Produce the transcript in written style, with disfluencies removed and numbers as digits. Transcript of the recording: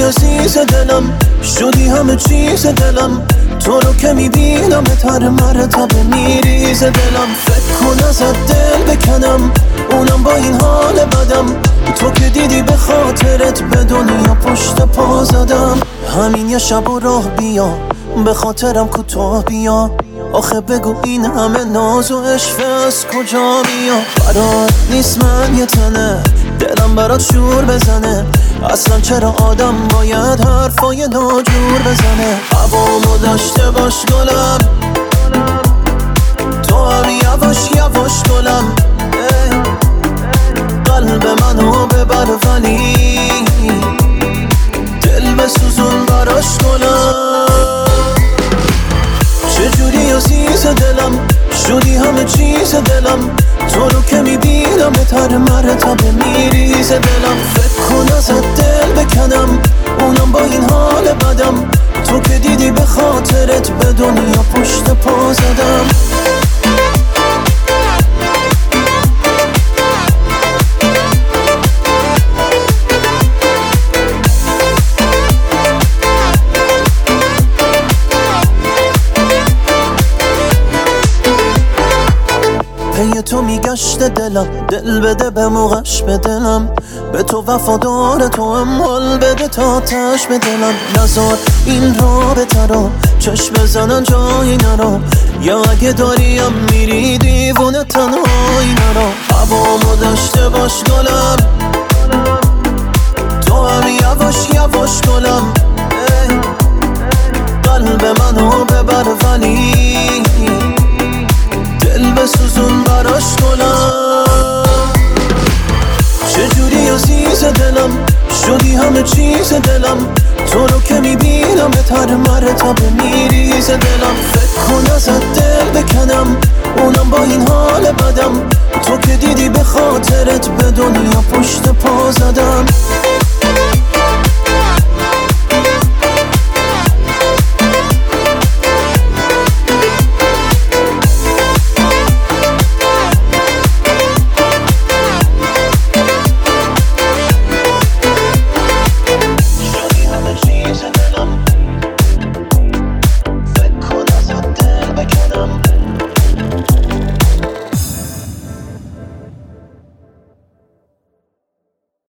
عزیز دلم، شدی همه چیز دلم. تو رو که میبینم هر مرتبه میریزه دلم. فکر کن ازت دل بکنم، اونم با این حال بدم. تو که دیدی به خاطرت به دنیا پشت پا زدم. همین یه شب و راه بیا، به خاطرم کوتاه بیا. آخه بگو این همه ناز و عشق از کجا بیا؟ قرار نیست من یه تنه دلم برات شور بزنه. اصلا چرا آدم باید حرفای ناجور بزنه؟ هوامو داشته باش گلم، تو هم یواش یواش گلم. قلب منو ببر ولی دل بسوزون براش گلم. چجوری عزیز دلم، شدی همه چیز دلم. تو رو که میبینم هر مرتبه میریزه دلم. فکر کن ازت دل بکنم، اونم با این حال بدم. تو که دیدی به خاطرت به دنیا پشت پا زدم. پی تو میگشته دلم، دل بده به موقعش به دلم. به تو وفادار، تو هم حال بده تا تش به دلم. نزار این رابطه رو چشم بزنن جایی نرو، یا اگه داریم میری دیوونه تنهایی نرو. هوامو داشته باش گلم، تو هم یواش یواش گلم. قلب منو ببر ولی دل بسوزون براش گلم. چجوری عزیز دلم، شدی همه چیز دلم. تو رو که میبینم هر مرتبه میریزه دلم. فکر کن ازت دل بکنم، اونم با این حال بدم. تو که دیدی به خاطرت به دنیا پشت پا زدم.